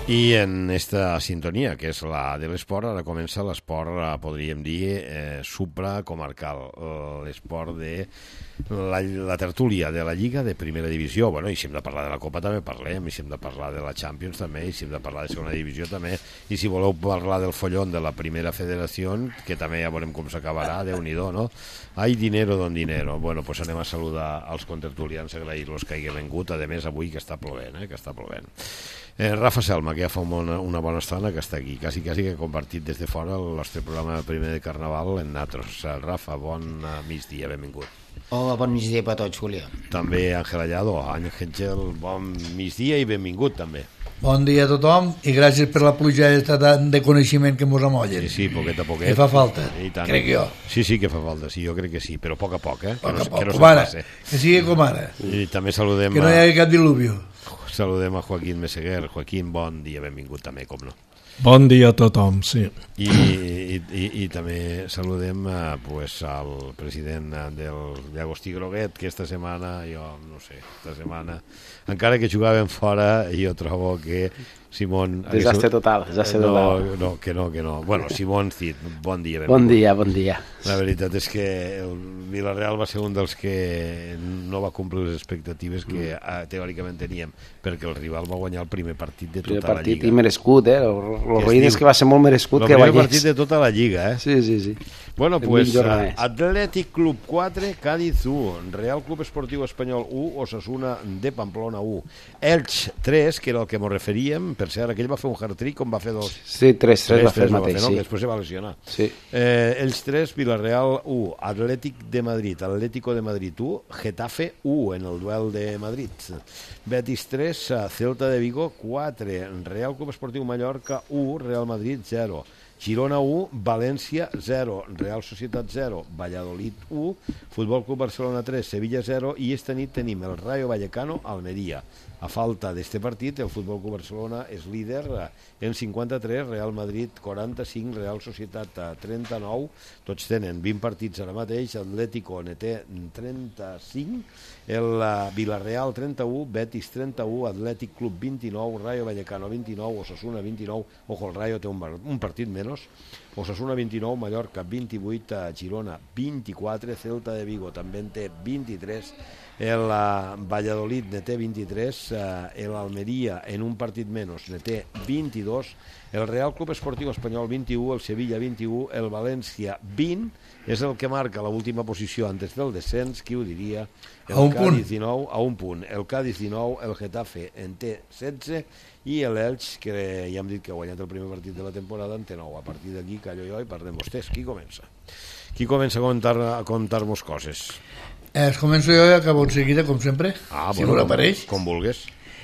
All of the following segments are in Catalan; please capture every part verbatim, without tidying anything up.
I en esta sintonia, que és la de l'esport, ara comença l'esport, podríem dir, eh, supracomarcal, l'esport de la, la tertúlia de la Lliga de Primera Divisió. Bueno, i si hem de parlar de la Copa també parlem, i si hem de parlar de la Champions també, i si hem de parlar de Segona Divisió també, i si voleu parlar del follón de la Primera Federació, que també ja veurem com s'acabarà, Déu-n'hi-do, no? Hay dinero don dinero. Bueno, pues anem a saludar als contertulians, agrair-los que hagi vingut, a més avui que està plovent, eh, que està plovent. Eh, Rafa Selma, que ja fa una, una bona estona que està aquí, quasi, quasi que ha compartit des de fora el nostre programa primer de Carnaval en Natros. Rafa, bon uh, migdia, benvingut. Hola, bon migdia per tots, Julio. També Àngel Allado, Àngel, bon migdia i benvingut també. Bon dia a tothom i gràcies per la pluja de coneixement que mos amollen. Sí, sí, poquet a poquet. Que fa falta, crec jo. Sí, sí que fa falta, sí, jo crec que sí, però a poc a poc, eh? Poc que a no, poc, que no com ara, passe. que sigui com ara. I també saludem que no hi hagi cap diluvio. Saludem a Joaquín Meseguer. Joaquín, bon dia, benvingut també, com no. Bon dia a tothom, sí. I, i, i, i també saludem a, pues, al president del Llagostí Groguet, que esta setmana, jo no sé, esta setmana, encara que jugaven fora, jo trobo que Simón... Desastre total, desastre total. No, no, que no, que no. Bueno, Simón Cid, bon dia. Benvingut. Bon dia, bon dia. La veritat és que el Villarreal va ser un dels que no va complir les expectatives que mm. teòricament teníem, perquè el rival va guanyar el primer partit de tota primer la partit Lliga. I merescut, eh? El ruïn és que va ser molt merescut que guanyés. El primer guanyés. partit de tota la Lliga, eh? Sí, sí, sí. Bueno, pues Atlètic Club quatre, Cádiz u, Real Club Esportiu Espanyol u, Osasuna de Pamplona u, Elx tres, que era el que ens referíem, per cert, aquell va fer un hat-trick com va fer dos? Sí, tres, tres, tres va fer el mateix, fer, no? sí. Que després se va lesionar. Sí. Eh, Elx tres, Villarreal u, Atlètic de Madrid, Atlético de Madrid u, Getafe u en el duel de Madrid. Betis tres, Celta de Vigo quatre, Real Club Esportiu Mallorca u, Real Madrid zero. Girona u, València zero, Real Societat zero, Valladolid u, Futbol Club Barcelona tres, Sevilla zero, i esta nit tenim el Rayo Vallecano Almeria. A falta d'este partit, el Futbol Club Barcelona és líder en cinquanta-tres, Real Madrid quaranta-cinc, Real Societat trenta-nou, tots tenen vint partits ara mateix, Atlético en té trenta-cinc, el Villarreal trenta-u, Betis trenta-u, Atlètic Club vint-i-nou, Rayo Vallecano vint-i-nou, Osasuna vint-i-nou, ojo, el Rayo té un, un partit menys, Osasuna vint-i-nou, Mallorca vint-i-vuit, Girona vint-i-quatre, Celta de Vigo també en té vint-i-tres, el Valladolid ne té vint-i-tres, l'Almeria en un partit menys ne té vint-i-dos, el Real Club Esportiu Espanyol vint-i-u, el Sevilla vint-i-u, el València vint, és el que marca l'última posició antes del descens, qui ho diria? El a un Cádiz punt. dinou, a un punt. El Cádiz dinou, el Getafe en té setze i l'Elx, que ja hem dit que ha guanyat el primer partit de la temporada, en té nou. A partir d'aquí, callo jo i parlem vostès. Qui comença? Qui comença a contar, a contar-nos coses? Eh, començo jo i acabo en seguida, com sempre, Ah, si bueno, no l'apareix. com, com vulgues.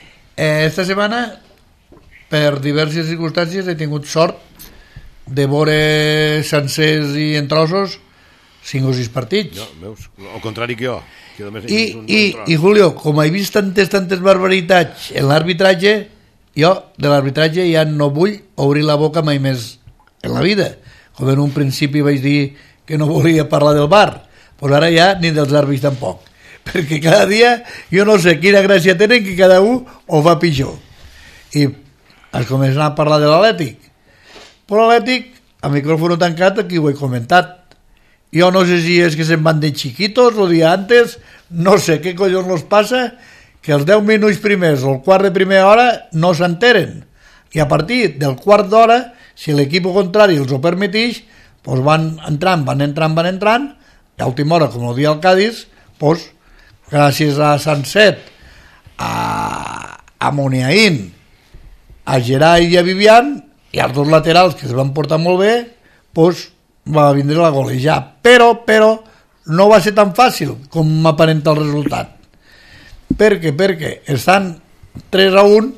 Eh, esta setmana, per diverses circumstàncies, he tingut sort de veure sencers i en trossos cinc o sis partits. No, veus? Al contrari que jo. Que només he I, vist un, i, un I, Julio, com he vist tantes, tantes barbaritats en l'arbitratge, jo de l'arbitratge ja no vull obrir la boca mai més en la vida. Com en un principi vaig dir que no volia parlar del bar, doncs ara ja ni dels àrbits tampoc, perquè cada dia jo no sé quina gràcia tenen que cada un ho fa pitjor. I es comença a parlar de l'Atlètic, però l'Atlètic a micròfon tancat aquí ho he comentat. Jo no sé si és que se'n van de chiquitos o dia antes, no sé què collons los passa, que els deu minuts primers o el quart de primera hora no s'enteren, i a partir del quart d'hora, si l'equip contrari els ho permeteix, doncs van entrant, van entrant, van entrant, i a última hora, com el dia al Cádiz, doncs, gràcies a Sanset, a, a Moniaín, a Gerai i a Vivian, i als dos laterals que es van portar molt bé, doncs va vindre la golejar. Però, però, no va ser tan fàcil com m'aparenta el resultat. Per què? Perquè estan tres a un,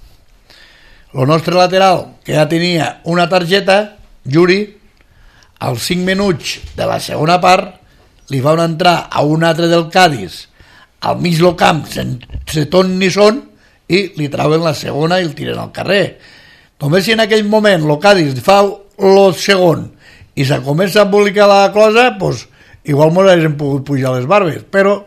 el nostre lateral, que ja tenia una targeta, Yuri, als cinc minuts de la segona part, li fa entrar a un altre del Cádiz al mig del camp, sense ton ni son, i li trauen la segona i el tiren al carrer. Només si en aquell moment el Cádiz fa el segon i se comença a embolicar la cosa, pues, igual mos haguéssim pogut pujar les barbes, però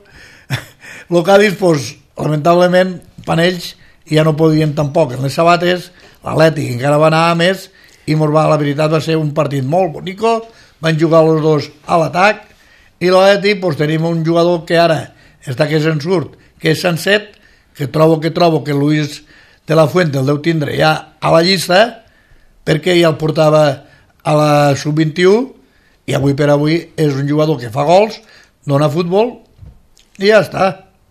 el Cádiz, pues, lamentablement, per ells ja no podien tampoc en les sabates l'Atlètic encara va anar a més i mos va, la veritat va ser un partit molt bonico, van jugar els dos a l'atac i l'Atlètic pues, tenim un jugador que ara està que se'n surt, que és Sanset, que trobo que trobo que Luis de la Fuente el deu tindre ja a la llista perquè ja el portava a la sub vint u i avui per avui és un jugador que fa gols, dona futbol i ja està.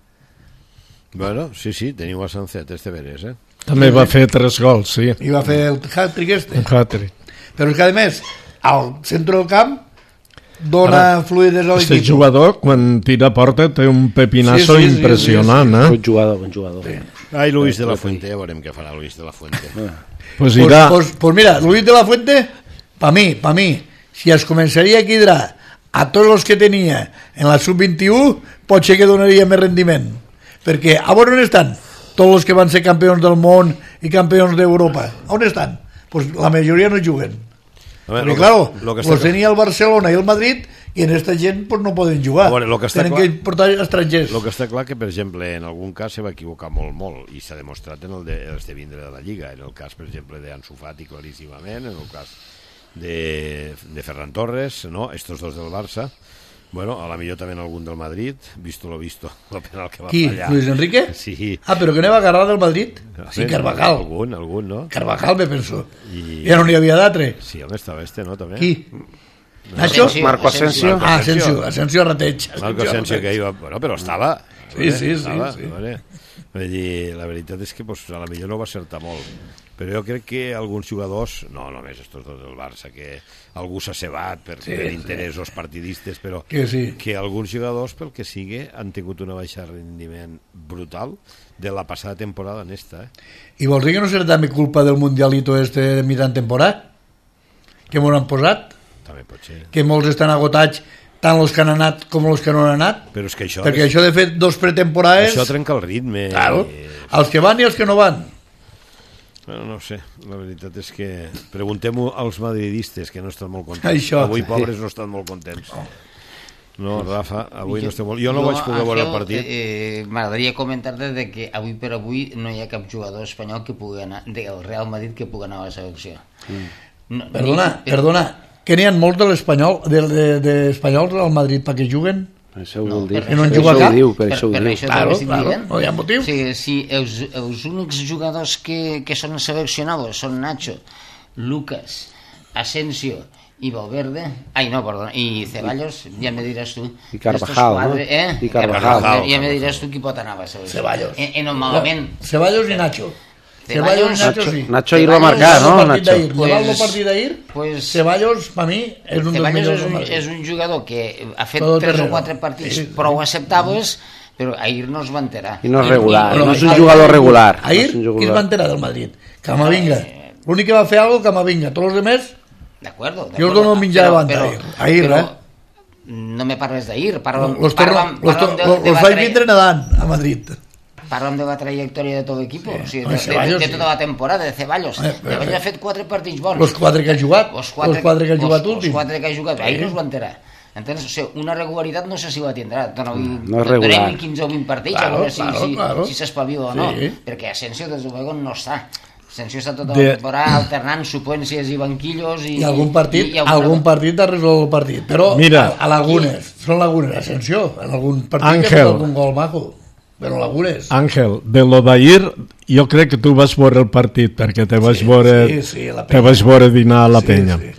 Bueno, sí, sí, teniu a Sanzet, este veres, eh? També va fer tres gols, sí. I va fer el hat-trick este. Un hat-trick. Però és que a més, al centre del camp dona Ara, fluidesa a Este l'equip. jugador, quan tira a porta, té un pepinazo Sí, sí, sí, impressionant, Bon eh? jugador, bon jugador. Sí. Ai, Luis de la Fuente, ja veurem què farà Luis de la Fuente. Pues Pues, irà... pues, pues mira, Luis de la Fuente, pa mi, pa mi, si es començaria a quidrar a tots els que tenia en la sub vint u, pot ser que donaria més rendiment. Perquè a on estan tots els que van ser campions del món i campions d'Europa? On estan? Pues la majoria no juguen. A veure, Perquè, lo que- claro, lo que los està- tenia el Barcelona i el Madrid i en esta gent pues, no poden jugar. A veure, lo que està Tenen clar- que portar estrangers. El que està clar que, per exemple, en algun cas se va equivocar molt, molt, i s'ha demostrat en el de, els de vindre de la Lliga. En el cas, per exemple, d'Ansu Fati, claríssimament, en el cas de, de Ferran Torres, no? Estos dos del Barça. Bueno, a la millor també en algun del Madrid, visto lo visto, el penal que va Qui? fallar. Luis Enrique? Sí. Ah, però que anava a agarrar del Madrid? Sí, Bé, Carvajal. Algun, algun, no? Carvajal, me penso. I- Ja no n'hi havia d'altre. Sí, on estava este, no? També? Qui? Nacho? Asensio. Marco Asensio. Ah, Asensio, Asensio Rateig. Marco Asensio, que iba... Bueno, però estava... Sí, sí, sí, estava, sí. Vale. Vull dir, la veritat és que pues, a la millor no va acertar molt. Però jo crec que alguns jugadors, no només estos dos del Barça, que algú s'ha cebat per, Sí, per sí. interessos partidistes, però Que sí. que alguns jugadors, pel que sigui, han tingut una baixa de rendiment brutal de la passada temporada en esta. Eh? I vols dir que no serà també culpa del mundialito este de mitjan temporada? Que m'ho han posat? També pot ser. Que molts estan agotats, tant els que han anat com els que no han anat? Però és que això, Perquè això de fet dos pretemporades... això trenca el ritme. Claro, I- els que van i els que no van. Bueno, no ho sé, la veritat és que preguntem-ho als madridistes, que no estan molt contents. Això. Avui, pobres, no estan molt contents. No, Rafa, avui no estem molt... Jo no Jo, vaig poder veure el Ángel, partit. Eh, eh, M'agradaria comentar-te de que avui per avui no hi ha cap jugador espanyol que pugui anar, del Real Madrid que pugui anar a la selecció. No, Perdona, ni- perdona, que n'hi ha molts de l'espanyol, de, de, de espanyols al Madrid perquè juguen? Això ho No, vol dir. per Que no en Per juga això cap? ho diu, per Per- això ho per diu. això Claro, t'estic claro, dient. no hi ha motiu. Sí, sí, els, els únics jugadors que, que són seleccionados són Nacho, Lucas, Asensio i Valverde, ai no, perdona, i Ceballos, ja me diràs tu. I Carvajal, Estos quatre, no? Eh? I Carvajal. Ja me diràs tu qui pot anar a la selecció. Ceballos. Eh, eh, no, malament. Ceballos i Nacho. Ceballos, Ceballos i Nacho, Nacho, sí. Nacho ahir va Ceballos, marcar, Llevant no, el partit Nacho? d'ahir, llevant el Pues- partit d'ahir, pues- Ceballos, per mi, és un dels Ceballos millors és del un, Madrid. és un jugador que ha fet Todo tres o terreno. quatre partits Sí. prou acceptables, però ahir no es va enterar. I no és regular, no, no és un ahir- jugador regular. Ahir, no és un qui es va jugador... enterar del Madrid? Camavinga. L'únic que va fer alguna cosa, Camavinga. Tots els demés, D'acord? Jo us dono un mitjà de banda, ahir. Ahir, però, eh? No me parles d'ahir, parlem, los, parlem, los, parlem de, los, de, los la vaig tra- vindre nedant a Madrid. parlem de la trajectòria de tot l'equip, o sigui, Home, de, de, Ceballos, de, sí. tota la temporada, de Ceballos. Eh, però- Ceballos ha fet quatre partits bons. Los quatre que ha jugat, Los los quatre que ha jugat los, últim. Els quatre que ha jugat, ahir Sí. no es va enterar. Entens? O sigui, una regularitat no sé si la tindrà. Donem, No és regular. donem quinze o vint partits, Claro, a veure si, claro, si, claro. si s'espavila o no. Sí. Perquè Asensio, des de luego, no està. Asensio està tota De- la temporada alternant suplències i banquillos i, I algun partit, i, i alguna- algun partit ha resolt el partit. Però Mira. a, a lagunes, són lagunes, Asensio, en algun partit Ángel. que ha fet algun gol maco. Però lagunes. Àngel, de lo d'ahir, jo crec que tu vas veure el partit, perquè te vas Sí, veure, sí, sí, a la te penya. vas veure dinar a la Sí, penya. sí.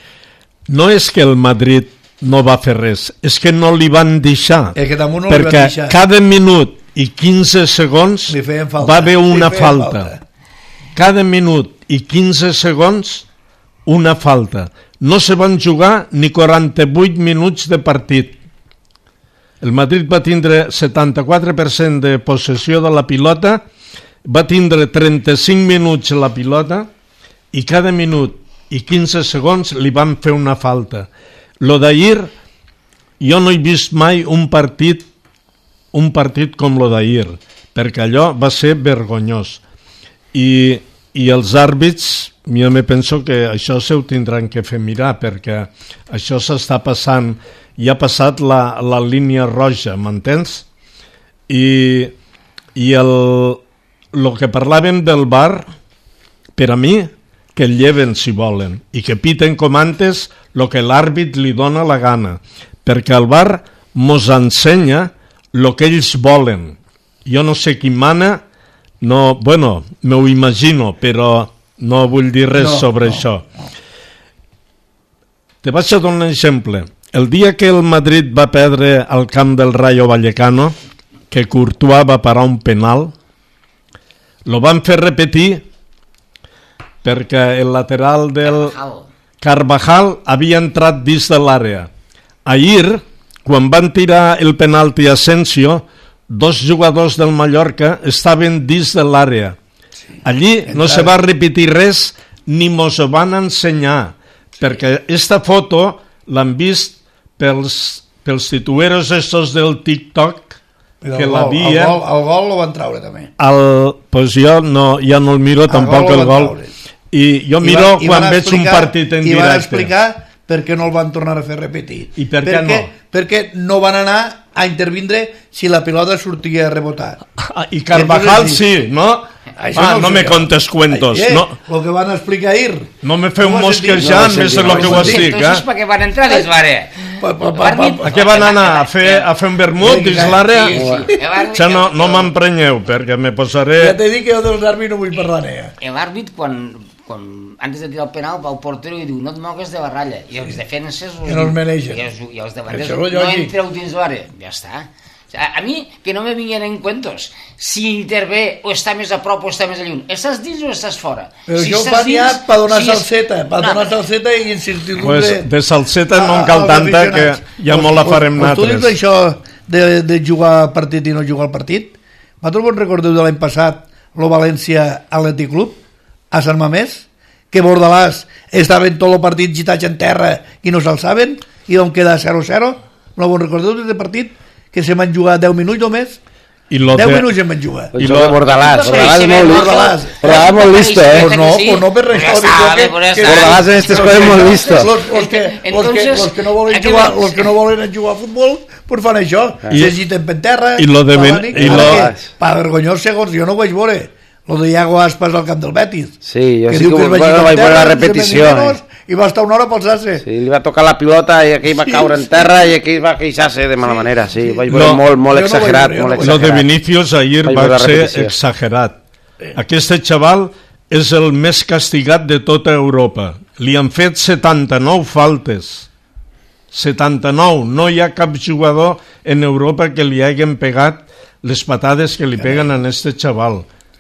No és que el Madrid no va fer res, és que no li van deixar, És que damunt no li van perquè deixar. cada minut i quinze segons Li feien falta. va haver una Li feien falta. falta. Cada minut i quinze segons una falta. No se van jugar ni quaranta-vuit minuts de partit. El Madrid va tindre setanta-quatre per cent de possessió de la pilota, va tindre trenta-cinc minuts la pilota i cada minut i quinze segons li van fer una falta. Lo d'ahir, jo no he vist mai un partit un partit com lo d'ahir, perquè allò va ser vergonyós. I, i els àrbits, jo me penso que això se ho tindran que fer mirar, perquè això s'està passant, ja ha passat la, la línia roja, m'entens? I, i el, el que parlàvem del V A R, Per a mi, que el lleven si volen i que piten com antes el que l'àrbit li dona la gana, perquè el V A R mos ensenya el que ells volen. Jo no sé qui mana, no, bueno, m'ho imagino, però no vull dir res no, sobre no. això. Te vaig a donar un exemple. El dia que el Madrid va perdre al camp del Rayo Vallecano, que Courtois va parar un penal, lo van fer repetir perquè el lateral del Carvajal havia entrat dins de l'àrea. Ahir, quan van tirar el penalti a Asensio, dos jugadors del Mallorca estaven dins de l'àrea. Allí no se va repetir res ni mos ho van ensenyar, perquè esta foto l'han vist pels, pels titueros estos del TikTok, que el l'havia... El, el gol lo van traure també. El, pues jo no, ja no el miro el tampoc el gol. Traure. I jo miro I va, i quan veig un partit en directe. I van explicar per què no el van tornar a fer repetir. I per què perquè, no? Perquè no van anar a intervindre si la pilota sortia a rebotar. Ah, I Carvajal sí, no? Això ah, no, no me contes cuentos. Ai, eh, no. Lo que van explicar ahir. No me feu mosquejar no, més de lo que ho estic. Entonces, per què van entrar dins l'àrea? A què van anar? A fer, a fer un vermut dins l'àrea? Ja no, no m'emprenyeu, perquè me posaré... Ja t'he dit que jo dels àrbits no vull parlar n'ella. L'àrbit, quan, quan antes de tirar el penal, va al portero i diu no et mogues de barralla. I els defenses... I no els manegen. I els, i els defenses no entreu dins l'àrea. Ja està. A, a mi, que no me vinguin en cuentos si intervé o està més a prop o està més a lluny. Estàs dins o estàs fora? Però si això ho fan ja per donar si salseta, per no, donar salseta i incertidumbre... Pues de salseta no en cal tanta que ja molt la farem nosaltres. Tu dius això de, de jugar al partit i no jugar al partit? Vosaltres vos recordeu de l'any passat el València Atlètic Club a Sant Mamés? Que Bordalàs estava en tot el partit gitats en terra i no se'l saben i on queda zero a zero? No vos recordeu d'aquest partit? Que se van jugar deu minuts o més? I lo deu de... minuts en van jugar. I lo de Bordalàs. Bordalàs és molt listo. Bordalàs molt listo, eh? Pues no, pues no per res. Bordalàs en aquestes coses molt listo. Los que, los que, los que no volen jugar, los que no volen jugar a futbol, pues fan això. Se agiten per terra. I lo de... I lo... Pa vergonyós segons, jo no ho vaig veure. Lo de Iago Aspas al camp del Betis. Sí, jo sí que, que bueno, vaig veure la repetició. I va estar una hora a posar-se. Sí, li va tocar la pilota i aquell va sí, caure en terra sí. I aquell va queixar-se de mala sí, manera. Sí, sí. Vaig veure no, molt, molt exagerat. No molt exagerat. Lo de Vinícius ahir va ser exagerat. Sí. Aquest xaval és el més castigat de tota Europa. Li han fet setanta-nou faltes. setanta-nou. No hi ha cap jugador en Europa que li hagin pegat les patades que li peguen a aquest xaval.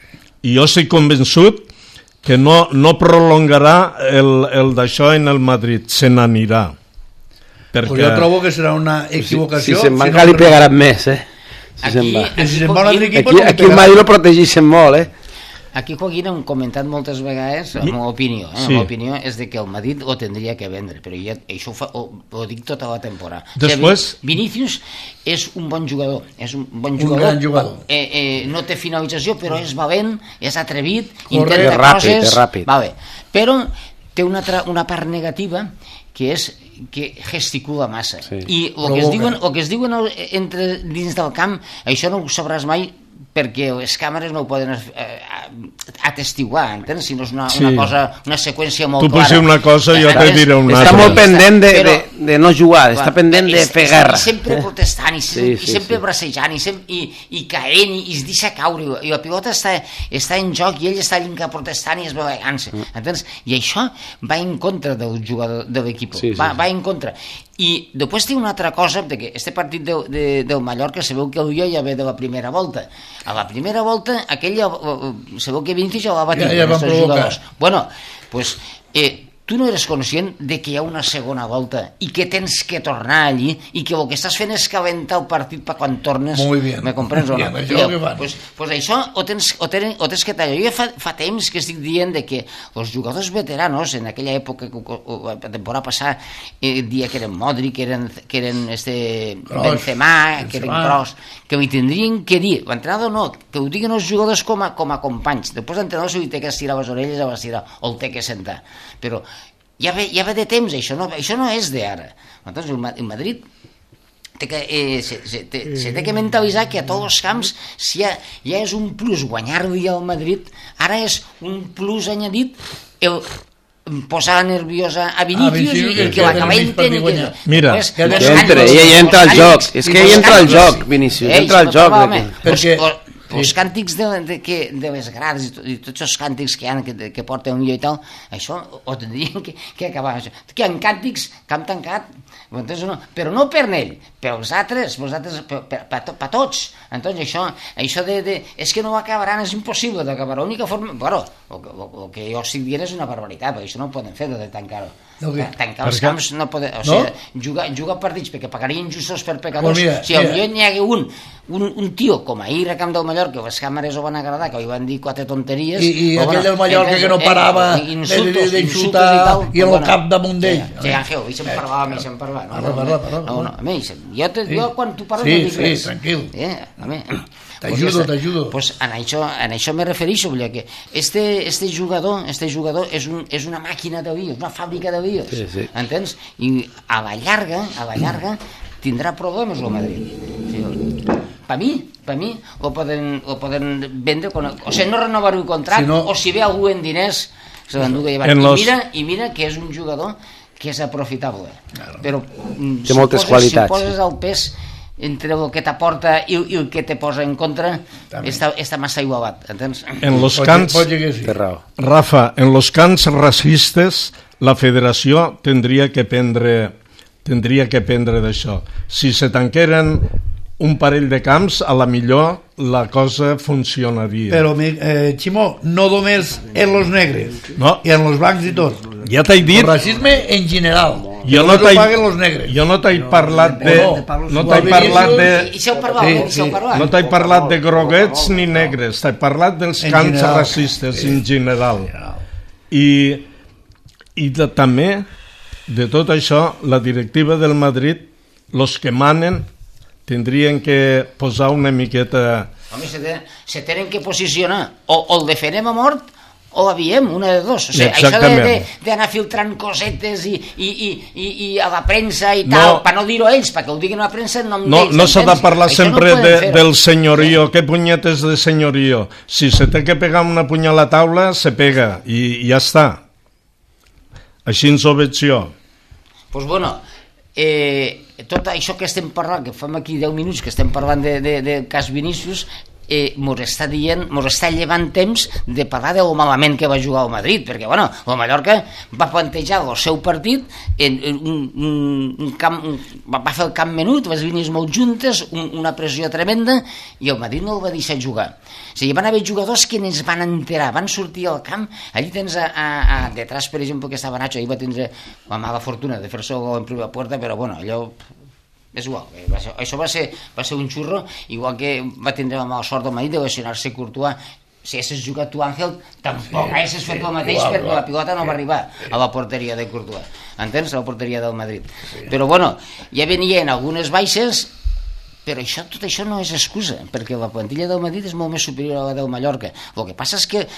I jo estic convençut que no, no prolongarà el, el d'això en el Madrid, se n'anirà. Perquè... Pues jo trobo que serà una equivocació. Si, si se'n van, si no li pegaran més, eh? Si aquí, se'n va. Aquí, si se'n va aquí, aquí, aquí, aquí el Madrid lo protegixen molt, eh? Aquí, Joaquín, hem comentat moltes vegades, la meva opinió, eh? sí. la meva opinió és de que el Madrid ho tindria que vendre, però ja, això ho, fa, ho, ho dic tota la temporada. Després... O sigui, Vinícius és un bon jugador, és un bon un jugador, gran jugador. Eh, eh, no té finalització, però és valent, és atrevit, Corre, intenta és ràpid, coses... És ràpid. Vale. Però té una, una part negativa que és que gesticula massa. Sí. I el que es diuen, el que es diuen entre, dins del camp, això no ho sabràs mai perquè les càmeres no ho poden eh, atestiguar, entens? Si no és una, sí. una cosa, una seqüència molt tu clara. Tu pots dir una cosa i jo te diré una altra. Està molt pendent de, de, de no jugar, clar, està pendent de fer guerra. I sempre protestant, i, sí, i sí, sempre sí. bracejant, i, sempre, i, i caent, i, i es deixa caure, i la pilota està, està en joc, i ell està allà protestant i es va vegant-se, mm. entens? I això va en contra del jugador de l'equip, sí, sí. va, va en contra. I després té una altra cosa, que este partit de, de, del Mallorca sabeu que el ja ve de la primera volta. A la primera volta, aquella, sabeu que Vinícius ja va batir ja, ja els jugadors. Bueno, pues, eh, tu no eres conscient de que hi ha una segona volta i que tens que tornar allí i que el que estàs fent és calentar el partit per quan tornes. Muy bien. Me comprens o no? Bien, això que fan. Pues, pues això ho tens, ho, tens, ho tens que tallar. Jo ja fa, fa temps que estic dient de que els jugadors veteranos en aquella època, la temporada passada, eh, dia que eren Modric, que eren, que eren este Benzema, que eren Kroos, que ho tindrien que dir. L'entrenador no, que ho diguin els jugadors com a, com a companys. Després l'entrenador s'ho té que estirar les orelles o estirar, o el té que sentar. Però ja ve, ja ve de temps, això no, això no és d'ara. Entonces, el Madrid té que, eh, se, se, te, se té que mentalitzar que a tots els camps si ja, ja és un plus guanyar-li al Madrid, ara és un plus añadit el posar nerviosa a Vinícius i, i que l'acaba entenent. Mira, que entra, ell entra al joc, és que ell entra al joc, Vinícius, entra al joc. Perquè els càntics de, de, que, de les grades i, to, i tots els càntics que hi ha que, que porten un llió i tal, això ho tindrien que, que acabar això. Que hi ha càntics camp tancat, no, però no per ell, per els altres, per, els altres, per, per, per, per tots. Entonces això, això de, de, és que no ho acabaran, és impossible d'acabar. L'única forma, bueno, el que jo estic dient és una barbaritat, perquè això no ho poden fer de tancar-ho. Okay. Tancar els camps no poden, o sigui, no? jugar, jugar partits perquè pagarien justos per pecadors. Well, mira, si potser n'hi hagué un, un, un tio com ahir a Camp del Mallorca, les càmeres ho van agradar, que li van dir quatre tonteries, i, i aquell del Mallorca que no parava d'insultar i el cap damunt d'ell. Sí, Àngel, i se'n parlava, a mi se'n parlava. No, no, a mi, jo quan tu parles no dic res. Sí, tranquil. A mi... T'ajudo, t'ajudo. Pues en això, en això me refereixo, que este, este jugador, este jugador és, un, és una màquina de bios, una fàbrica de bios, sí, sí. Entens? I a la llarga, a la llarga, tindrà problemes el Madrid. Sí, per mi, per mi, ho poden, ho poden vendre, con, o sigui, no renovar-ho el contracte, si no... o si ve algú en diners, se l'endú que llevar. I, los... mira, I mira que és un jugador que és aprofitable. Claro. Però té si moltes poses, qualitats. Si poses el pes entre el que t'aporta i, i el que te posa en contra, està, està massa igualat, entens? En los camps, Rafa, en los camps racistes la federació tindria que prendre tindria que prendre d'això. Si se tanqueren un parell de camps, a la millor la cosa funcionaria. Però, eh, Ximó, no només en los negres, no. I en los blancs i tot. Ja t'he dit... El racisme en general. Jo no t'he jo no t'he parlat de no t'he parlat de no t'he parlat de groguets ni negres, t'he parlat dels camps racistes en general. I i de, també de tot això la directiva del Madrid, los que manen tindrien que posar una miqueta... Home, se, te, se tenen que posicionar o, o el defenem a mort o aviem, una de dos. O sigui, això d'anar filtrant cosetes i, i, i, i, i a la premsa i tal, no, per no dir-ho ells, perquè ho diguin a la premsa en nom no, d'ells. No s'ha de parlar això sempre no de, del senyorio, sí. Què punyetes de senyorio. Si se té que pegar una punya a la taula, se pega i, i ja està. Així ens ho veig jo. Doncs pues bueno, eh, tot això que estem parlant, que fem aquí deu minuts que estem parlant de, de, de cas Vinícius, eh, mos està dient, mos està llevant temps de parlar de lo malament que va jugar al Madrid, perquè bueno, el Mallorca va plantejar el seu partit en, en un, un, un camp, un, va fer el camp menut, les línies molt juntes, un, una pressió tremenda, i el Madrid no el va deixar jugar. O sigui, van haver jugadors que ens van enterar, van sortir al camp, allí tens a, a, a detrás, per exemple, que estava Nacho, ahir va tindre la mala fortuna de fer-se el gol en primera puerta, però bueno, allò... és igual, va ser, això va ser, va ser un xurro, igual que va tindre la mala sort del Madrid de lesionar-se Courtois. Si haguessis jugat tu, Àngel, tampoc sí, haguessis fet el mateix, igual, perquè igual. La pilota no va arribar a la porteria de Courtois, entens? A la porteria del Madrid. Sí. Però bueno, ja venien algunes baixes, però això, tot això no és excusa, perquè la plantilla del Madrid és molt més superior a la del Mallorca. El que passa és que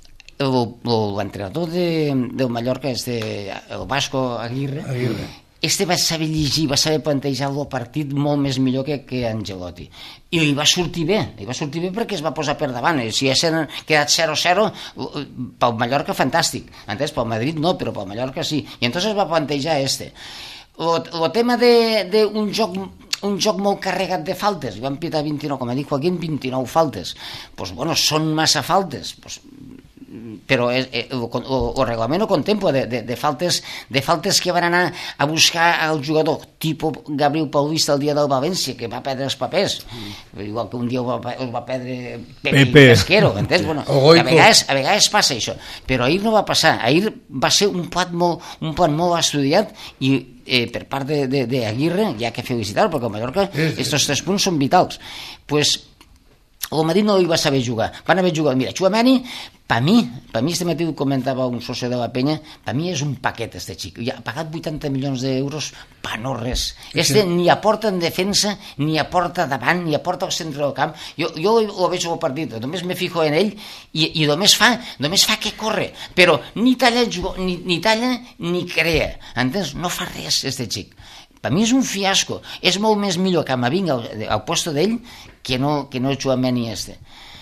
l'entrenador de, del Mallorca, este, el Vasco Aguirre, Aguirre. Este va saber llegir, va saber plantejar el partit molt més millor que, que Ancelotti. I li va sortir bé, li va sortir bé perquè es va posar per davant. Si haguessin quedat zero a zero, pel Mallorca fantàstic. Entens? Pel Madrid no, però pel Mallorca sí. I entonces va plantejar este. El tema d'un joc un joc molt carregat de faltes, van pitar vint-i-nou, com ha dit Joaquín, vint-i-nou faltes. Pues bueno, són massa faltes. Pues, però el, el, el reglament ho contempla de, de, de, faltes, de faltes que van anar a buscar al jugador tipus Gabriel Paulista el dia del València, que va perdre els papers, igual que un dia el va, el va perdre Pepe, Pepe. Pesquero, entens? Bueno, a, vegades, a vegades passa això, però ahir no va passar, ahir va ser un plat molt, un plat molt estudiat i eh, per part d'Aguirre, ja que felicitar, perquè a Mallorca aquests tres punts són vitals. Pues el Madrid no hi va saber jugar, van haver jugat, mira, Tchouaméni, per mi, per mi este matí ho comentava un soci de la penya, per mi és un paquet este xic, ja ha pagat vuitanta milions d'euros per no res, este ni aporta en defensa, ni aporta davant, ni aporta al centre del camp, jo, jo ho veig al partit, només me fijo en ell i, i només fa, només fa que corre, però ni talla, ni, ni talla ni crea, entens? No fa res este xic. Per mi és un fiasco. És molt més millor que Camavinga al, al posto d'ell que no, que no Tchouaméni este.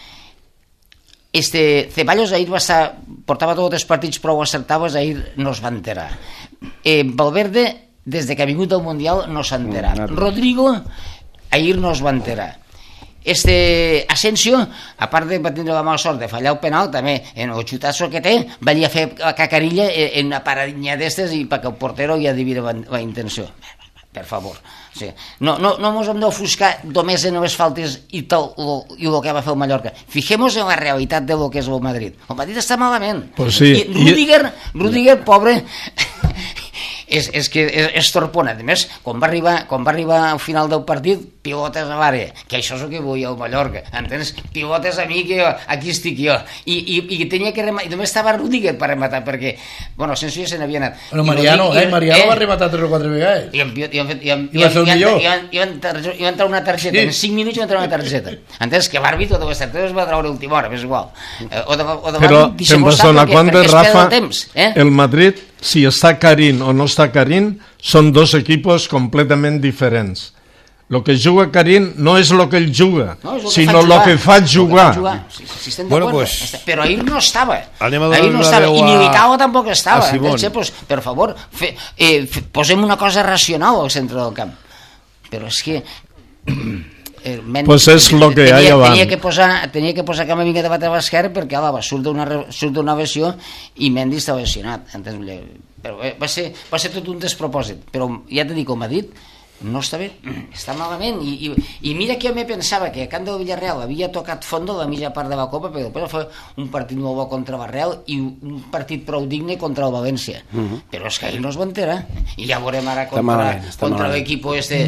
Este Ceballos ahir va estar, portava tots els partits prou acertaves, ahir no es va enterar. Eh, Valverde, des de que ha vingut al Mundial, no s'ha enterat. Rodrigo, ahir no es va enterar. Este Asensio, a part de tindre la mala sort de fallar el penal, també en el xutazo que té, valia fer la cacarilla en una paradinha d'estes i perquè el portero ja adivina la, la intenció. Per favor. O sigui, no, no, no ens hem d'ofuscar només en les faltes i, tal, lo, i el que va fer el Mallorca. Fixem-nos en la realitat de lo que és el Madrid. El Madrid està malament. Pues sí. I Rüdiger, Rüdiger, pobre... és, és que és, és torpona. A més, quan va, arribar, quan va arribar al final del partit, pilotes a l'àrea, que això és el que volia el Mallorca, entens? Pilotes a mi, que jo, aquí estic jo. I, i, i tenia que rematar, i només estava Rüdiger per rematar, perquè, bueno, sense ja se n'havia anat. Però Mariano, eh, Mariano eh, va rematar tres o quatre vegades. I, i, i, i, I va ser el millor. I va entrar una targeta, sí. En cinc minuts i va entrar una targeta. Entens? Que l'àrbit o de l'estat es va treure l'última hora, és igual. O de, o de Però te'n vas donar compte, Rafa, temps, eh? el Madrid, si està Karim o no està Karim, són dos equipos completament diferents. Lo que juga Karim no és lo que ell juga, no, sinó lo que fa jugar. jugar. Sí, sí, sí, bueno, pues, però ahir no estava. Ahir no estava. I Militao tampoc estava. Entonces, pues, per favor, fe, eh, fe, posem una cosa racional al centre del camp. Però és que... Eh, men, pues és lo que tenia, hi ha tenia que posar tenia que posar Camavinga de batre a l'esquerra perquè ala, surt d'una lesió i Mendy està lesionat. Però va ser, va ser tot un despropòsit. Però ja t'he dit, el Madrid no està bé, està malament i, i, i mira que jo me pensava que a Camp del Villarreal havia tocat fondo la mitja part de la Copa, però després va fer un partit molt bo contra Villarreal i un partit prou digne contra el València. Uh -huh. Però és que ahir no es va enterar i ja veurem ara contra, contra l'equip este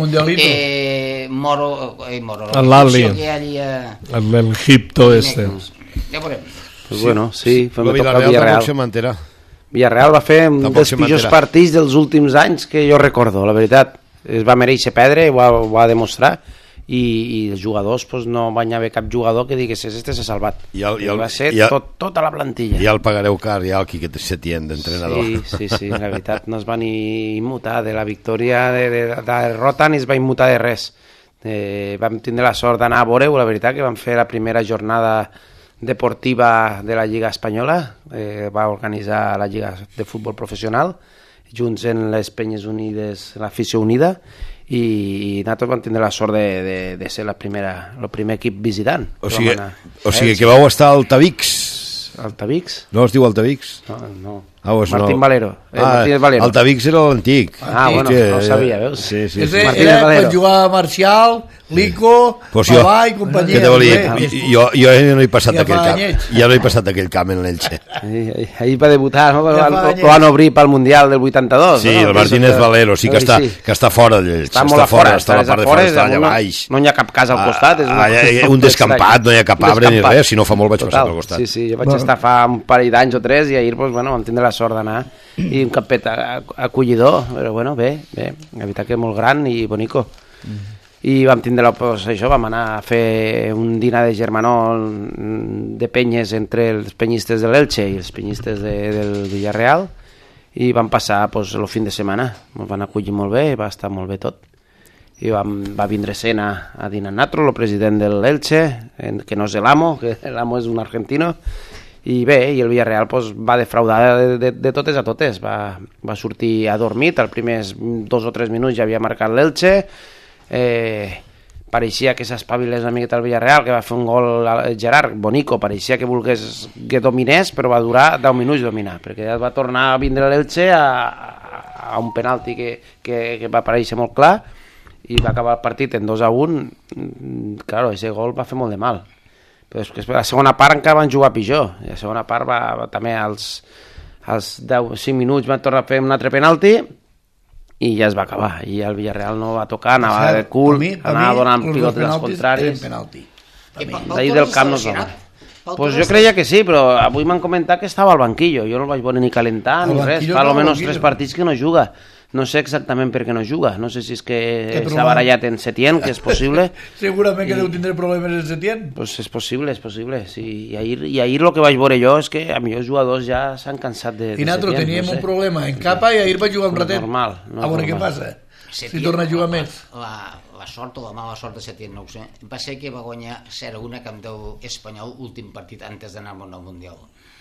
eh, Moro, eh, Moro l'Ali, a... l'Egipto este. Ja veurem. Pues bueno, sí, el Villarreal tampoc se m'entera. Villarreal va fer un dels pitjors partits dels últims anys que jo recordo, la veritat. Es va mereixer perdre, ho va, ho va demostrar i, i els jugadors pues, no va haver cap jugador que digués este s'ha salvat. I, el, i el, va ser i el, tot, tota la plantilla. I el pagareu car, ja el Quique Setién d'entrenador. Sí, sí, sí, la veritat no es va ni immutar de la victòria de, de, de la derrota, ni es va immutar de res. Eh, vam tindre la sort d'anar a veure-ho, la veritat que vam fer la primera jornada deportiva de la Lliga Espanyola, eh, va organitzar la Lliga de Futbol Professional junts en les Penyes Unides, l'Afició Unida, i, i nosaltres vam tindre la sort de, de, de ser la primera, el primer equip visitant. O sigui, o sigui que vau estar al Altavix. Altavix? No es diu Altavix? No, no. Ah, pues Martín no. Valero. Eh, ah, Martínez Valero. Altavix era l'antic. Ah, sí, bueno, no ho sabia, veus? Sí, sí, sí. Era, era per jugar a Marcial, Lico, pues Pavà i companyia. Dir, jo, jo no he passat ja aquell camp. Ja no he passat aquell camp en l'Elche. Ahir va debutar, no? Ja van, van obrir pel Mundial del vuitanta-dos. Sí, no? el Martínez Valero, sí que està, que està fora d'Elche. Està molt a fora, està a la part de fora, està allà baix. No hi ha cap casa al costat. Un descampat, no hi ha cap arbre ni res, si no fa molt vaig passar pel costat. Sí, sí, jo vaig estar fa un parell d'anys o tres i ahir vam tindre la sort d'anar i un campet acollidor, però bueno, bé, bé, la veritat que molt gran i bonico. I vam tindre la, pues, això, vam anar a fer un dinar de germanor de penyes entre els penyistes de l'Elche i els penyistes de, del Villarreal i vam passar pues, el fin de setmana, ens van acollir molt bé, va estar molt bé tot. I vam, va vindre Sena a dinar Natro, el president de l'Elche, que no és l'amo, que l'amo és un argentino, i bé, i el Villarreal pues, va defraudar de, de, de totes a totes, va, va sortir adormit, als primers dos o tres minuts ja havia marcat l'Elche, eh, pareixia que s'espavilés una miqueta el Villarreal, que va fer un gol al Gerard, bonico, pareixia que volgués que dominés, però va durar deu minuts dominar, perquè ja va tornar a vindre l'Elche a, a un penalti que, que, que va aparèixer molt clar, i va acabar el partit en dos a un, claro, ese gol va fer molt de mal. Però després la segona part encara van jugar pitjor, i la segona part va, va també als, als deu o cinc minuts van tornar a fer un altre penalti i ja es va acabar, i el Villarreal no va tocar, anava de cul, mi, anava donant pilotes als contraris. D'ahir del camp no es va. Pues jo creia que sí, però avui m'han comentat que estava al banquillo, jo no el vaig veure ni calentar ni res, fa almenys tres partits que no juga. No sé exactament per què no juga, no sé si és que s'ha barallat en Setién, que és possible. Segurament que I... deu tindre problemes en Setién. Pues és possible, és possible. Sí. I, ahir, I ahir el que vaig veure jo és que a millors jugadors ja s'han cansat de, de I nosaltres teníem no sé. un problema en capa i ahir vaig jugar un ratet. Normal. No a veure què passa. si torna a jugar la, més. La, la sort o la mala sort de Setién, no ho sé, va ser que va guanyar zero a un camp del Espanyol últim partit antes d'anar al Mundial.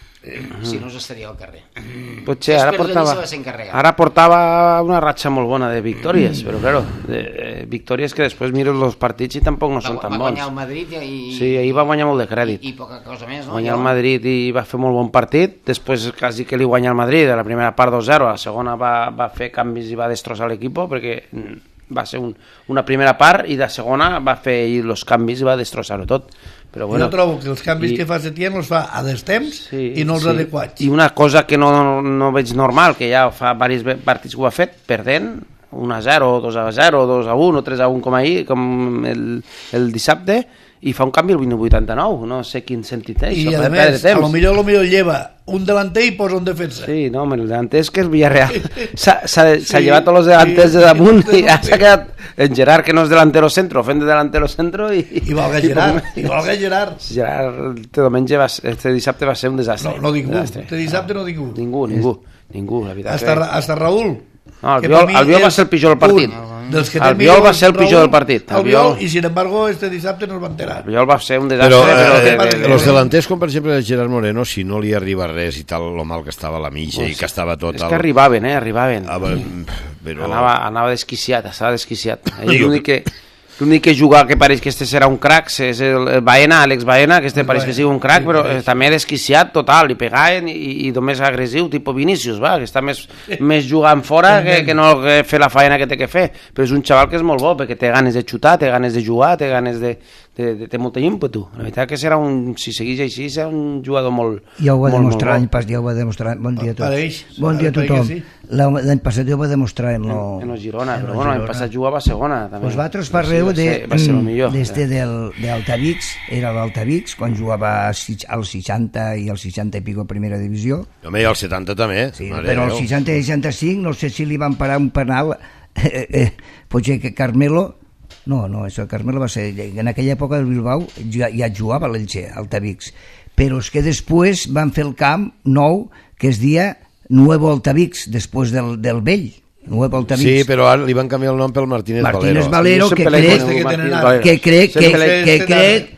Si no, estaria al carrer. Potser ara portava, ara portava una ratxa molt bona de victòries, però claro, de, de victòries que després mires els partits i tampoc no va, són tan bons. Va guanyar el Madrid i... Sí, ahir va guanyar molt de crèdit. I, i poca cosa més, no? Guanyar el Madrid i va fer molt bon partit, després quasi que li guanya el Madrid, a la primera part dos zero, a la segona va, va fer canvis i va destrossar l'equip perquè va ser un, una primera part i de segona va fer els canvis i va destrossar-ho tot. Però bueno, jo trobo que els canvis i, que fa Setién els fa a destemps sí, i no els sí. adequats. I una cosa que no, no veig normal, que ja fa diversos partits que ho ha fet, perdent un a zero, dos a zero, dos a un o tres a un com ahir, com el, el dissabte, i fa un canvi al minut vuitanta-nou, no sé quin sentit té. I a més, a lo millor, lo millor lleva un delanter i posa un defensa. Sí, no, el delanter és que el Villarreal s'ha sí, llevat tots els delanters sí, de damunt sí, i ja s'ha quedat en Gerard, que no és delantero centro, fent de delantero centro i... I valga Gerard, i valga Gerard. Gerard, este diumenge, va, este dissabte va ser un desastre. No, no ningú, este dissabte no ningú. Ningú, ningú, ningú, la veritat. Hasta, que... hasta Raúl. No, el Biol, el Biol va ser el pitjor del partit. Dels que el Biol va ser el pitjor del partit. El Biol, i sin embargo este dissabte no es va enterar. El Biol va ser un desastre. Però, però eh, que, eh, los delanters, com per exemple el Gerard Moreno, si no li arriba res i tal, lo mal que estava la mitja pues, i que estava tot... És el... que arribaven, eh, arribaven. Ah, però... Anava, anava desquiciat, estava desquiciat. L'únic que... L'únic que juga que pareix que este serà un crack és el Baena, Àlex Baena, que este pareix que sigui un crack, però també desquiciat total, li pegaven i, i només agressiu, tipus Vinícius, va, que està més, més jugant fora que, que no que fer la faena que té que fer, però és un xaval que és molt bo, perquè té ganes de xutar, té ganes de jugar, té ganes de... de, de té molta ímpetu. La veritat que serà un, si segueix així, serà un jugador molt... Ja ho va molt, demostrar molt l'any passat, ja ho va demostrar. Bon dia a tots. Pareix, bon dia a tothom. Sí. L'any passat ja ho va demostrar en lo... En, en el Girona, en però bueno, l'any passat jugava a segona. També. Vosaltres parleu de, va ser, va ser d'este del, d'Altavix, era l'Altavix, quan jugava als seixanta i als seixanta i pico a primera divisió. Home, i als setanta també. Sí, però als seixanta i seixanta-cinc no sé si li van parar un penal, eh, eh, potser que Carmelo... No, no, això Carmelo va ser... En aquella època del Bilbao ja, ja jugava l'Elche, Altavix. Però és que després van fer el camp nou, que es dia Nuevo Altavix, després del, del vell. Nuevo Altavix. Sí, però ara li van canviar el nom pel Martínez, Martínez Valero. Valero, que crec que crec que crec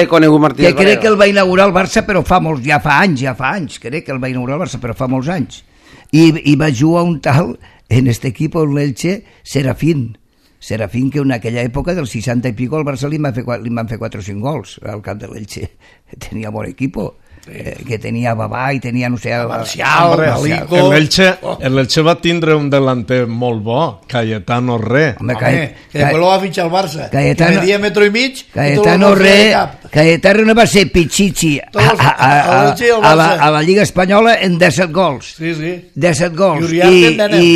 que crec que el va inaugurar el Barça, però fa molts, ja fa anys, ja fa anys, crec que el va inaugurar el Barça, però fa molts anys. I, i va jugar un tal en este equip, en l'Elche, Serafín. Serafín, que en aquella època del seixanta i pico al Barça li van fer, li van fer quatre o cinc gols al camp de l'Elche. Tenia bon equipo, sí. eh, que tenia Babà i tenia, no sé, el Marcial, Alico... L'Elche va tindre un delanter molt bo, Cayetano Re. Home, Home, que després lo va fitxar al Barça. Cayetano, media metro i mig. Cayetano Re, Cayetano no va ser Pichichi a, a, a, a, a, la, a la Lliga Espanyola en disset gols. Sí, sí. disset gols. I, i,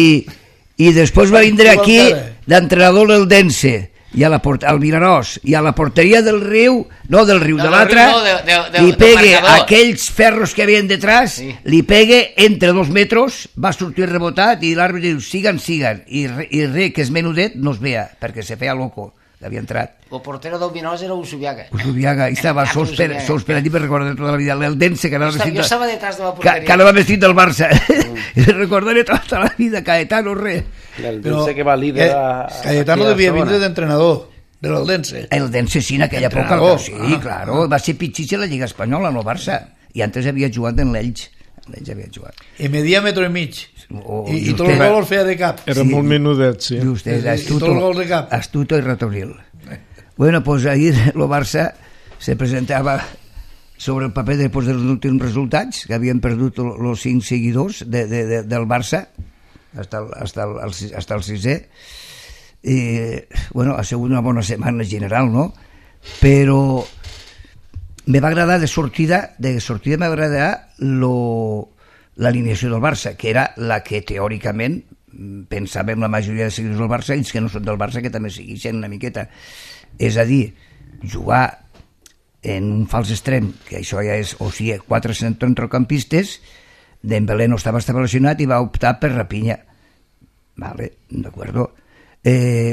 i després va vindre aquí d'entrenador el Dense i a la port al Vinaròs i a la porteria del Riu, no del Riu, no, de l'altre, no, li pegue aquells ferros que havien detrás, sí. Li pegue entre dos metres, va sortir rebotat i l'àrbitre diu, siguen, siguen, i, i Re, que és menudet, no es vea, perquè se feia loco, havia entrat. El portero del Vinaròs era Usubiaga. Usubiaga, i estava sols per, sols per allí per recordar tota la vida. El Dense, que anava vestit... Jo estava detrás de la porteria. Que anava vestit del Barça. Mm. I recordaré tota la vida, Caetano, Re. El Dense que va líder a... Caetano devia vindre d'entrenador, de l'Eldense. El Dense, sí, en aquella època. Sí, ah, claro. Va ser Pichichi a la Lliga Espanyola, no Barça. I antes havia jugat en l'Elx. L'Elx havia jugat. I media metro i mig. Oh, I, i tots els gols els feia de cap. Era sí, molt menudet, sí. I vostè, sí, astuto, i tots els gols de cap. Astuto i retornil. Bueno, pues ahir el Barça se presentava sobre el paper després dels últims resultats, que havien perdut els cinc seguidors de, de, de, del Barça hasta el, hasta, el, hasta el sisè. I, bueno, ha sigut una bona setmana general, no? Però me va agradar de sortida, de sortida m'ha agradat l'alineació del Barça, que era la que teòricament pensàvem la majoria de seguidors del Barça, ells que no són del Barça, que també segueixen una miqueta. És a dir, jugar en un fals extrem, que això ja és, o sigui, quatre centrocampistes, Dembélé no estava establecidat i va optar per Rafinha. Vale, d'acord. Eh,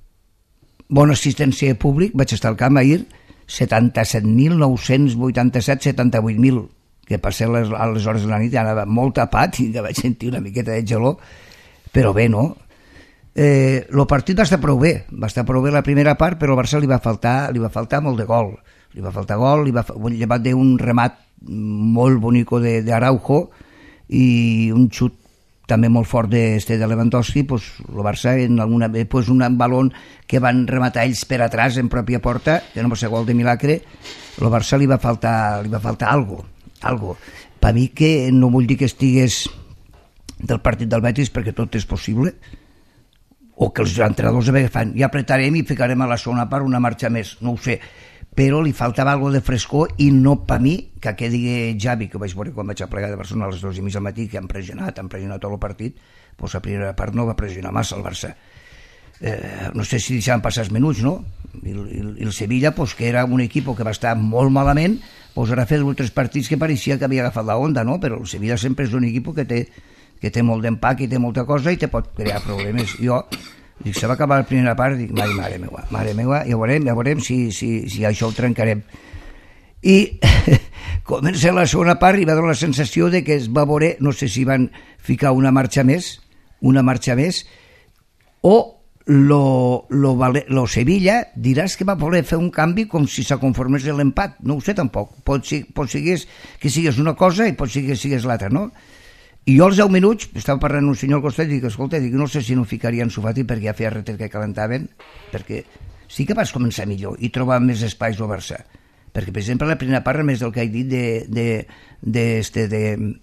bona assistència de públic, vaig estar al camp ahir, setanta-set mil nou-cents vuitanta-set, setanta-vuit mil, que per ser les, a les hores de la nit anava molt tapat i que vaig sentir una miqueta de gelor, però bé, no? eh, el partit va estar prou bé, va estar prou bé la primera part, però al Barça li va faltar, li va faltar molt de gol, li va faltar gol, li va llevat d'un remat molt bonico de, de Araujo i un xut també molt fort de, este de Lewandowski. Pues, el Barça en alguna, pues, un balón que van rematar ells per atrás en pròpia porta, que no va ser gol de milagre, el Barça li va faltar, li va faltar algo, algo. Per mi que no vull dir que estigués del partit del Betis perquè tot és possible, o que els entrenadors fan, ja apretarem i ficarem a la segona part una marxa més, no ho sé, però li faltava algo de frescor i no per mi, que què digui Javi, que ho vaig veure quan vaig a plegar de Barcelona a les dues i mig del matí, que han pressionat, han pressionat tot el partit, doncs la primera part no va pressionar massa el Barça. Eh, no sé si deixaven passar els minuts, no? I, i, i el Sevilla, pues, que era un equip que va estar molt malament, pues, ara ha fet dos o tres partits que pareixia que havia agafat la onda, no? Però el Sevilla sempre és un equip que té, que té molt d'empac i té molta cosa i te pot crear problemes. Jo dic, se va acabar la primera part, dic, mare, mare meua, mare meua, ja veurem, ja veurem si, si, si això ho trencarem. I comença la segona part i va donar la sensació de que es va veure, no sé si van ficar una marxa més, una marxa més, o lo, lo, lo Sevilla diràs que va voler fer un canvi com si se conformés l'empat, no ho sé tampoc, pot, pot ser que sigués una cosa i pot ser que sigués l'altra, no? I jo als deu minuts, estava parlant un senyor al costat i dic, escolta, dic, no sé si no ficarien Sufati perquè ja feia reter que calentaven, perquè sí que vas començar millor i trobar més espais al Barça. Perquè, per exemple, la primera part, a més del que he dit de, de, de, este, de,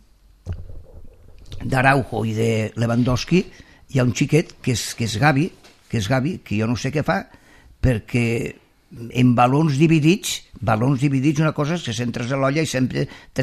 d'Araujo i de Lewandowski, hi ha un xiquet que és, que és Gavi, que és Gavi, que jo no sé què fa, perquè en balons dividits, balons dividits, una cosa és que s'entres a l'olla i sempre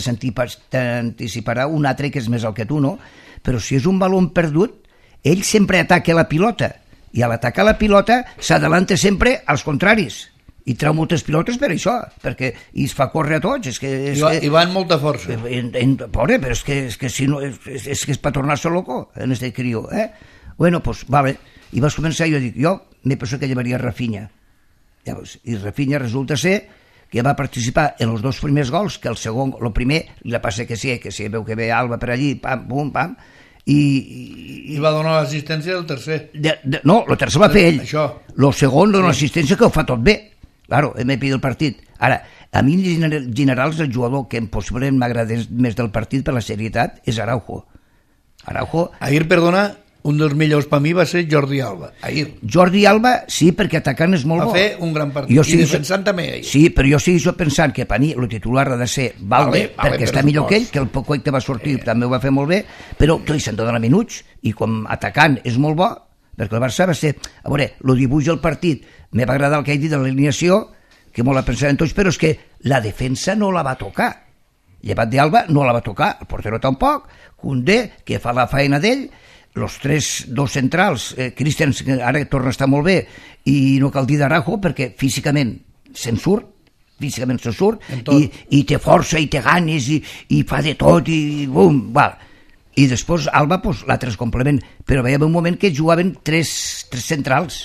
t'anticiparà un altre que és més alt que tu, no? Però si és un balon perdut, ell sempre ataca la pilota, i a l'atacar la pilota s'adalanta sempre als contraris, i treu moltes pilotes per això, perquè i es fa córrer a tots. És que, és I, va, que, I va amb molta força. En, en, pobre, però és que, és que si no, és, és que és per tornar-se loco en este crio, eh? Bueno, pues, vale, i vas començar, jo dic, jo m'he pensat que llevaria Rafinha. Llavors, i Rafinha resulta ser que va participar en els dos primers gols, que el segon, el primer, la passa que sí, que sí, veu que ve Alba per allí, pam, pum, pam, i... I, I va donar l'assistència del tercer. De, de, no, el tercer va fer ell. Això. El segon dona l'assistència que ho fa tot bé. Claro, hem pidit el partit. Ara, a mi en general el jugador que possiblement m'agradés més del partit per la serietat és Araujo. Araujo... Ahir, perdona, un dels millors per mi va ser Jordi Alba, ahir. Jordi Alba, sí, perquè atacant és molt va bo. Va fer un gran partit, jo i defensant també ahir. Sí, però jo segueixo pensant que per mi el titular ha de ser Valde, vale, vale, perquè està millor que ell, que el poc que va sortir eh. també ho va fer molt bé, però tu se'n dona minuts, i com atacant és molt bo, perquè el Barça va ser... A veure, el dibuix del partit, me va agradar el que he dit de l'alineació, que molt la pensaven tots, però és que la defensa no la va tocar. Llevat d'Alba no la va tocar, el portero tampoc, Koundé, que fa la feina d'ell, els tres, dos centrals, eh, Christensen, que ara torna a estar molt bé, i no cal dir d'Araujo, perquè físicament se'n surt, físicament se'n surt, i, i té força, i té ganes, i, i fa de tot, i bum, val. I després Alba, pues, l'altre es complement, però veiem un moment que jugaven tres, tres centrals,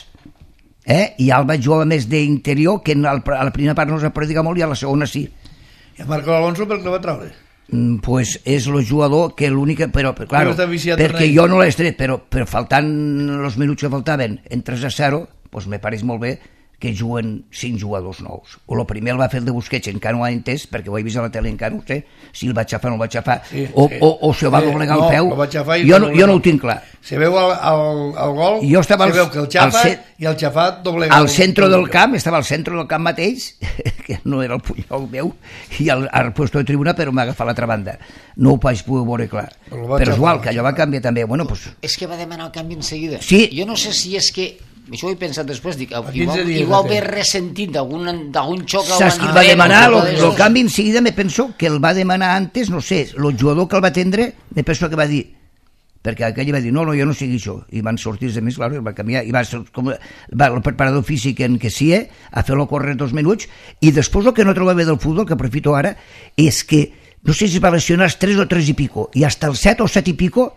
eh? I Alba jugava més d'interior, que a la primera part no es predica molt, i a la segona sí. I a Marco Alonso per què el va treure? Pues és el jugador que l'únic... Però, claro, perquè jo no l'he estret, però, però faltant els minuts que faltaven en tres a zero, pues me pareix molt bé que juguen cinc jugadors nous. O el primer el va fer el de Busquets, encara no ho ha entès, perquè ho he vist a la tele, encara no sé si el va aixafar o no el va aixafar, sí, o, sí. o, o se va doblegar sí, el peu. No, jo, no, jo no ho tinc clar. Se veu el, el, el gol, jo se al, veu que el xafa al, i el xafat doblega. Al centre el, del camp, estava al centre del camp mateix, que no era el punyol meu, i al, al puesto de tribuna, però m'ha agafat l'altra banda. No ho vaig poder veure clar. Però, però és igual, que allò va canviar també. Bueno, pues... És que va demanar el canvi en seguida. Sí. Jo no sé si és que... Això ho he pensat després, dic, igual, igual ve ressentit d'algun xoc... Saps qui va demanar el, el canvi en seguida? Me penso que el va demanar antes, no sé, el jugador que el va atendre, me penso que va dir, perquè aquell va dir, no, no, jo no sigui això, i van sortir de més, clar, i va canviar, i va, com, va el preparador físic en que sí, eh, a fer-lo córrer dos minuts, i després el que no trobo bé del futbol, que aprofito ara, és que, no sé si va lesionar els tres o tres i pico, i hasta el set o set i pico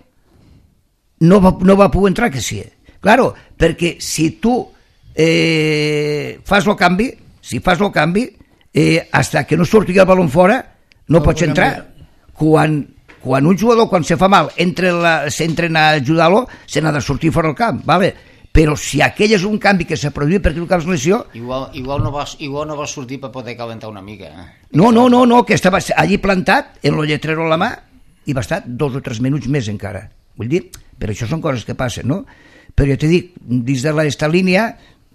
no va, no va poder entrar, que sí, eh. Claro, perquè si tu eh, fas el canvi, si fas el canvi, eh, hasta que no surti el balon fora, no, no pots entrar. Quan, quan un jugador, quan se fa mal, s'entren a ajudar-lo, se n'ha de sortir fora del camp, vale? però si aquell és un canvi que s'ha produït perquè no cap lesió... Igual, igual, no va, igual no va sortir per poder calentar una mica. Eh? No, no, no, no, que estava allí plantat, en el lletrero a la mà, i va estar dos o tres minuts més encara. Vull dir, però això són coses que passen, no? Però jo t'he dit, dins de aquesta línia,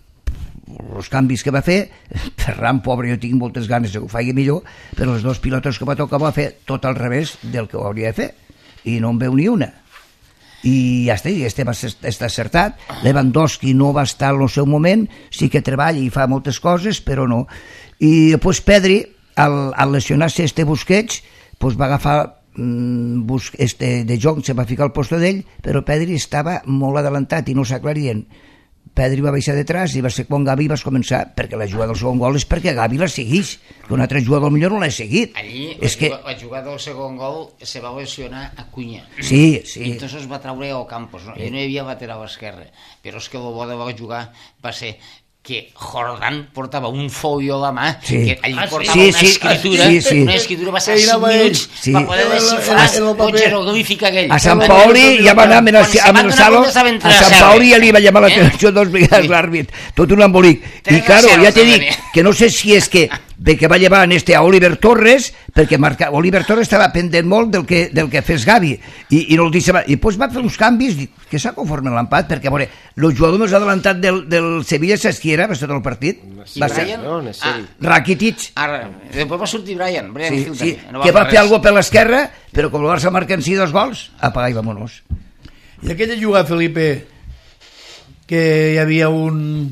els canvis que va fer, Ferran, pobre, jo tinc moltes ganes que ho faci millor, però els dos pilotos que va tocar va fer tot al revés del que ho hauria de fer, i no en veu ni una. I ja està, i este va estar acertat. Lewandowski no va estar al seu moment, sí que treballa i fa moltes coses, però no. I després Pedri, al, al lesionar-se este Busquets, pues va agafar Bus, este de Jong, se va ficar al posto d'ell, però Pedri estava molt adelantat i no s'aclarien. Pedri va baixar detrás i va ser quan Gavi vas començar, perquè la jugada del segon gol és perquè Gavi la segueix, que un altre jugador millor no l'ha seguit. Allí és la, que... la jugada del segon gol se va lesionar a Cunha. Sí, sí. I entonces va traure a Ocampos, no? Sí. I no hi havia lateral esquerre, però és que el bo de va jugar va ser que Jordán portava un folio a la mà, sí. que allí ah, portava sí, una sí, escritura, sí, sí. una escritura va ser cinc minuts sí. per poder desxifrar el jeroglífic aquell. A Sant Paoli ja va anar a amenaçar-lo, a Sant Paoli ja li va llamar l'atenció dos vegades l'àrbit, tot un embolic. I claro, ja t'he dit que no sé si és que de que va llevar en este a Oliver Torres, perquè marca, Oliver Torres estava pendent molt del que, del que fes Gavi, i, i no el deixava, i després va fer uns canvis que s'ha conformat l'empat, perquè a veure, el jugador més adelantat del, del Sevilla saps qui era, va ser tot el partit? Sí, va ser no, no ah, Rakitic. Ah, després va sortir Brian, Brian sí, Hill, sí, no va que va fer alguna per l'esquerra, però com el Barça marca en si dos gols, apaga i vámonos. I aquella jugada, Felipe, que hi havia un...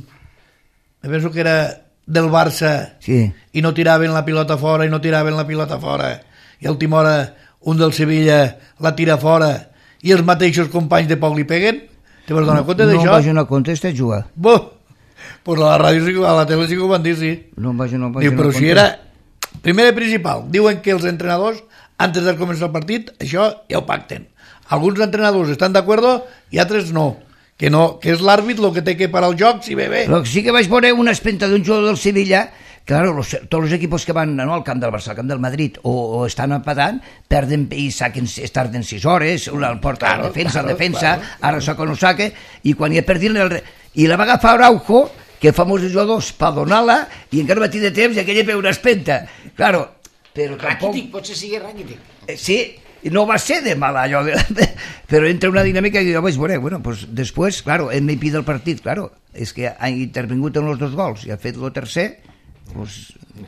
me penso que era del Barça sí. i no tiraven la pilota fora i no tiraven la pilota fora i a última hora un del Sevilla la tira fora i els mateixos companys de Pau li peguen. Te vas donar compte d'això? No em vaig donar compte d'esta jugada. Bo, pues a la ràdio sí, a la tele sí que ho van dir, sí. No em vaig, no em vaig Diu, donar però compte. si era primer i principal, diuen que els entrenadors antes de començar el partit això ja ho pacten. Alguns entrenadors estan d'acord i altres no. Que, no, que és l'àrbit el que té que parar el joc si ve bé. Però sí que vaig veure una espenta d'un jugador del Sevilla, claro, los, tots els equipos que van no, al camp del Barça, al camp del Madrid, o, o estan empatant, perden i saquen, tarden sis hores, una el porta claro, a defensa, claro, defensa, claro. Ara saca o no saca, i quan hi ha perdit, el, i la va agafar Araujo, que fa molts jugadors per donar-la, i encara va tenir temps i aquella ve una espenta. Claro, però tampoc... Rakitic, potser sigui Rakitic. Eh, sí, no va ser de mal allò, de, de, però entra una dinàmica que jo vaig veure, bueno, pues després, claro, M V P del partit, claro, és que ha intervingut en els dos gols i ha fet el tercer, pues...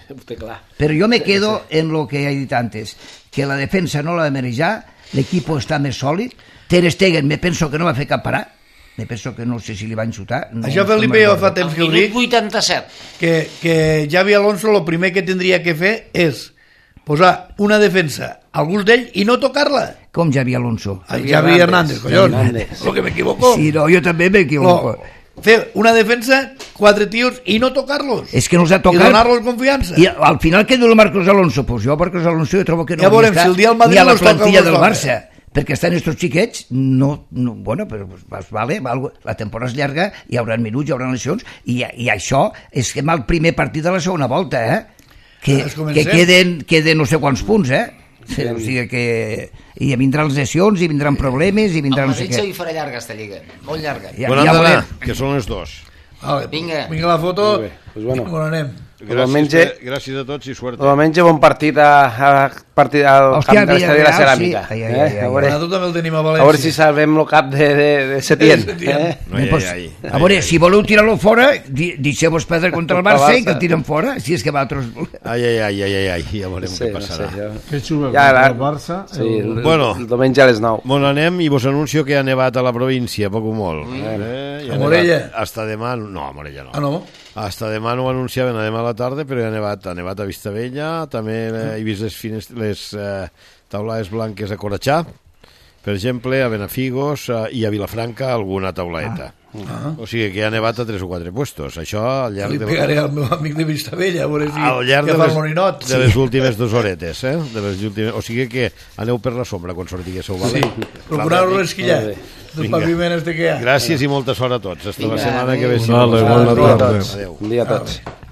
Però jo me quedo en lo que he dit antes, que la defensa no l'ha de manejar, l'equip està més sòlid, Ter Stegen me penso que no va fer cap parar, me penso que no sé si li van xutar. No, això, Felipe, jo fa temps que ho dic, vuitanta-set. Que, que Xavi Alonso el primer que tindria que fer és posar una defensa a alguns d'ell i no tocar-la. Com Xavi Alonso? Xavi, Xavi Hernández, collons. Lo que m'equivoco. Sí, no, jo també m'equivoco. No, fer una defensa, quatre tios i no tocar-los. És que no els ha tocat. I donar-los confiança. I al final què diu el Marcos Alonso? Pues jo Marcos Alonso jo trobo que no ja veurem, si el dia al Madrid ni a la no toca, plantilla no del toca. Barça. Perquè estan estos xiquets, no, no, bueno, però pues, vale, la temporada és llarga, hi haurà minuts, hi haurà lesions, i, i això és que el primer partit de la segona volta, eh? Que, que queden, queden no sé quants punts, eh? Sí. O sigui que... I vindran les lesions, i vindran problemes, i vindran no sé què. El Madrid se li farà llarga, esta lliga, molt llarga. Ja, bon ja d'anar, que són les dos. Vale, vinga. Vinga la foto, pues bueno. on anem? Gràcies, gràcies a tots i suerte. Diumenge bon partit a, a partit al Hòstia, camp de l'Estadi de la Ceràmica. Sí. Ai, ai, ai, ai, eh? a, veure, a, tu també el tenim a València. A veure si salvem el cap de, de, de Setién. Eh? No, ai, ai, ai, a veure, si voleu tirar-lo fora, deixeu-vos perdre contra el Barça i que el tiren fora, si és que vosaltres... Ai, ai, ai, ai, ai, ai, ja veurem sí, què passarà. No sé, ja. Què juga ja, contra el Barça? Sí, el, bueno, el diumenge a les nou. Bon anem i vos anuncio que ha nevat a la província, poc o molt. Mm. Eh, a Morella? Hasta demà... No, a Morella no. Ah, no? Hasta demà no ho anunciaven, a demà a la tarda, però ja ha nevat, ha nevat a Vistabella, també he vist les, fines, les eh, taulades blanques a Corachà, per exemple, a Benafigos eh, i a Vilafranca alguna taulaeta. Ah. Uh-huh. O sigui que ha nevat a tres o quatre puestos. Això al llarg li de... pegaré al meu amic de Vistabella, a veure si al llarg que de fa les, el morinot. de les últimes dues horetes, eh? De les últimes... O sigui que aneu per la sombra quan sortiguéssiu, vale? Sí, procureu-ho resquillar dels paviments que hi ha. Gràcies i molta sort a tots. Hasta Vinga, la setmana que ve. Vale, bona tarda. Adéu. Bon dia a tots.